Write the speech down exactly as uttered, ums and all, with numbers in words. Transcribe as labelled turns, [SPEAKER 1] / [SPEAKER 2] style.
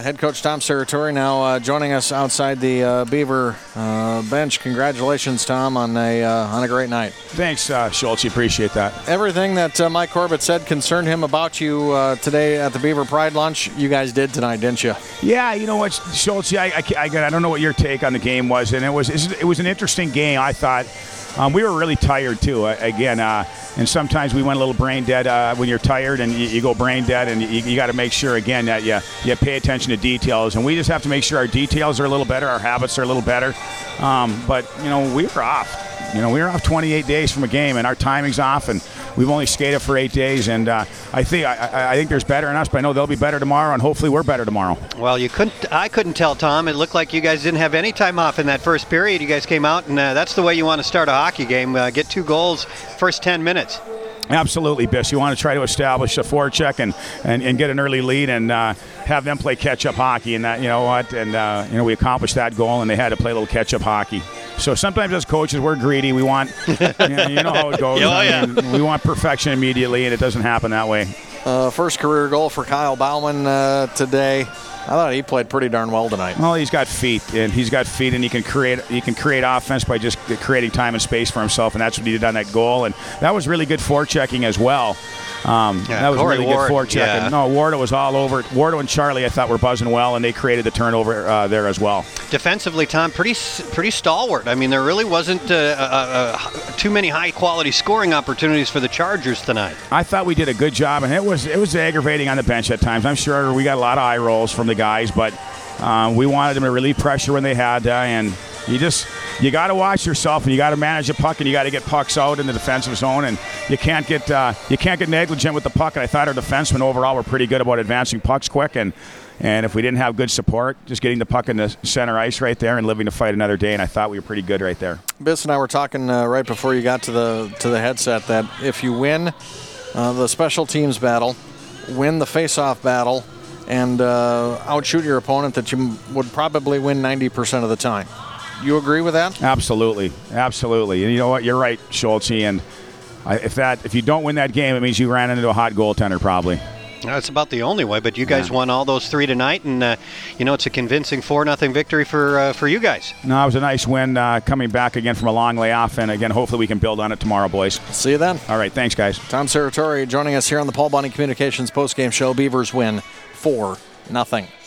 [SPEAKER 1] Head coach Tom Serratore now uh, joining us outside the uh, Beaver uh, bench. Congratulations, Tom, on a uh, on a great night.
[SPEAKER 2] Thanks, uh, Schultz. Appreciate that.
[SPEAKER 1] Everything that uh, Mike Corbett said concerned him about you uh, today at the Beaver Pride lunch, you guys did tonight, didn't you?
[SPEAKER 2] Yeah, you know what, Schultz, I, I, I, I don't know what your take on the game was, and it was it was an interesting game, I thought. Um, we were really tired, too, uh, again, uh, and sometimes we went a little brain dead uh, when you're tired, and you, you go brain dead, and you, you got to make sure, again, that you, you pay attention to details, and we just have to make sure our details are a little better, our habits are a little better, um, but, you know, we were off. You know, we were off twenty-eight days from a game, and our timing's off, and we've only skated for eight days, and uh, I think I, I think there's better in us, but I know they'll be better tomorrow, and hopefully we're better tomorrow.
[SPEAKER 3] Well, you couldn't. I couldn't tell, Tom. It looked like you guys didn't have any time off in that first period. You guys came out, and uh, that's the way you want to start a hockey game. Uh, get two goals first ten minutes.
[SPEAKER 2] Absolutely, Biss. You want to try to establish a forecheck and, and, and get an early lead and uh, have them play catch-up hockey. And that, you know what? And uh, you know we accomplished that goal, and they had to play a little catch-up hockey. So sometimes as coaches, we're greedy. We want, you know, you know how it goes.
[SPEAKER 3] Oh, yeah.
[SPEAKER 2] I mean, we want perfection immediately, and it doesn't happen that way.
[SPEAKER 1] Uh, first career goal for Kyle Bauman uh, today. I thought he played pretty darn well tonight.
[SPEAKER 2] Well, he's got feet, and he's got feet, and he can create he can create offense by just creating time and space for himself, and that's what he did on that goal. And that was really good forechecking as well. Um,
[SPEAKER 3] yeah,
[SPEAKER 2] that was
[SPEAKER 3] Corey
[SPEAKER 2] really
[SPEAKER 3] Ward,
[SPEAKER 2] good forechecking.
[SPEAKER 3] yeah.
[SPEAKER 2] No, Wardo was all over it. Wardo and Charlie, I thought, were buzzing well, and they created the turnover uh, there as well.
[SPEAKER 3] Defensively, Tom, pretty pretty stalwart. I mean, there really wasn't uh, uh, uh, too many high-quality scoring opportunities for the Chargers tonight.
[SPEAKER 2] I thought we did a good job, and it was it was aggravating on the bench at times. I'm sure we got a lot of eye rolls from the guys, but uh, we wanted them to relieve pressure when they had to, and you just you got to watch yourself, and you got to manage a puck, and you got to get pucks out in the defensive zone, and you can't get uh, you can't get negligent with the puck. And I thought our defensemen overall were pretty good about advancing pucks quick, and and if we didn't have good support, just getting the puck in the center ice right there and living to fight another day. And I thought we were pretty good right there.
[SPEAKER 1] Biss and I were talking uh, right before you got to the to the headset that if you win uh, the special teams battle, win the face-off battle, and uh, outshoot your opponent, that you would probably win ninety percent of the time. You agree with that?
[SPEAKER 2] Absolutely, absolutely. And you know what? You're right, Schultz. And I, if that if you don't win that game, it means you ran into a hot goaltender probably.
[SPEAKER 3] That's about the only way, but you guys
[SPEAKER 2] yeah.
[SPEAKER 3] won all those three tonight, and uh, you know it's a convincing four nothing victory for uh, for you guys.
[SPEAKER 2] No, it was a nice win uh, coming back again from a long layoff, and again, hopefully we can build on it tomorrow, boys.
[SPEAKER 1] See you then.
[SPEAKER 2] All right, thanks, guys.
[SPEAKER 1] Tom Serratore joining us here on the Paul Bunny Communications postgame show. Beavers win four nothing.